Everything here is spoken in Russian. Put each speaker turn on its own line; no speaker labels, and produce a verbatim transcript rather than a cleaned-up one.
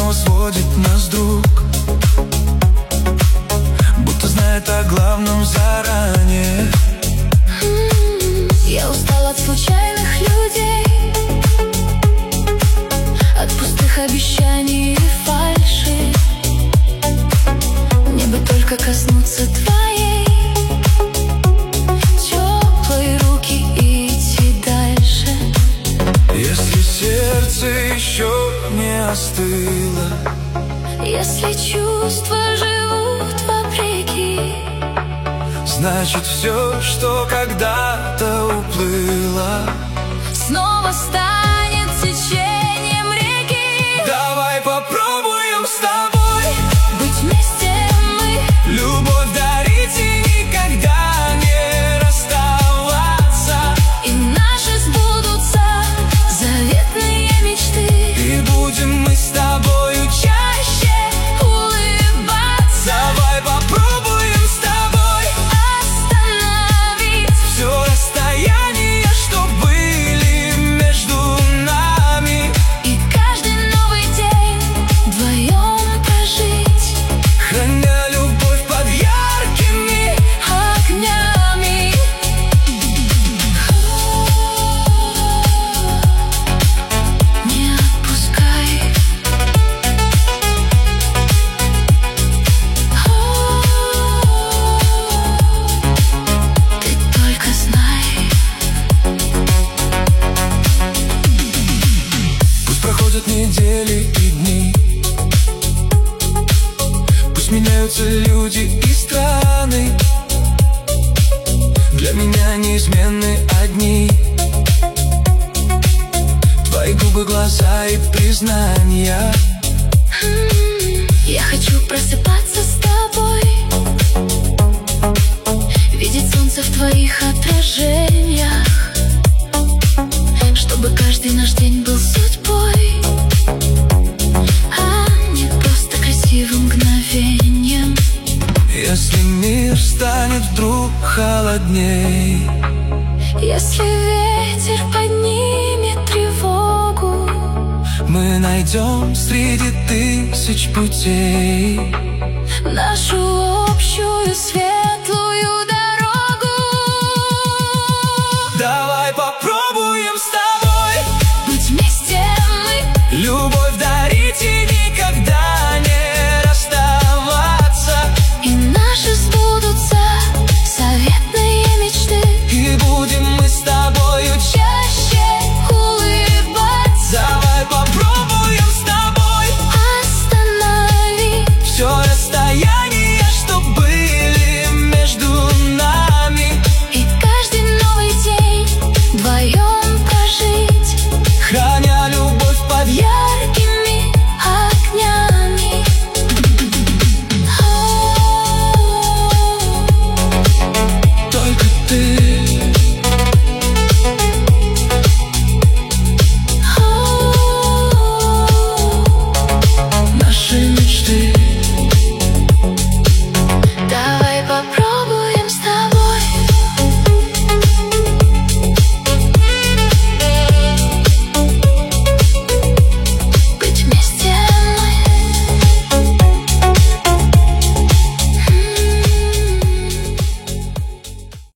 снова сводит нас друг, будто знает о главном заранее.
Я устала от случайных людей, от пустых обещаний и фальши. Мне бы только коснуться твоей теплой руки и идти дальше.
Если сердце еще не остыло,
если чувства живут вопреки,
значит все, что когда-то уплыло,
снова станет течением реки.
Давай попробуем с тобой
быть вместе мы,
любовь дарить и никогда не расставаться.
и наши сбудутся заветные мечты.
И будем мы с тобою чаще
улыбаться.
Давай попробуем с тобой
остановить
все расстояние, что были между нами,
и каждый новый день вдвоем прожить,
храня любовь под яркими
огнями. Не отпускай. Ты только знай.
Пусть проходят недели и дни, пусть меняются люди и страны, для меня неизменны одни твои губы, глаза и признания.
Я хочу просыпаться с тобой, видеть солнце в твоих отражениях, чтобы каждый наш день был судьбой, а не просто красивым мгновением.
Если мир станет вдруг холодней,
Если ветер поднимет тревогу,
мы найдем среди тысяч путей
нашу общую связь.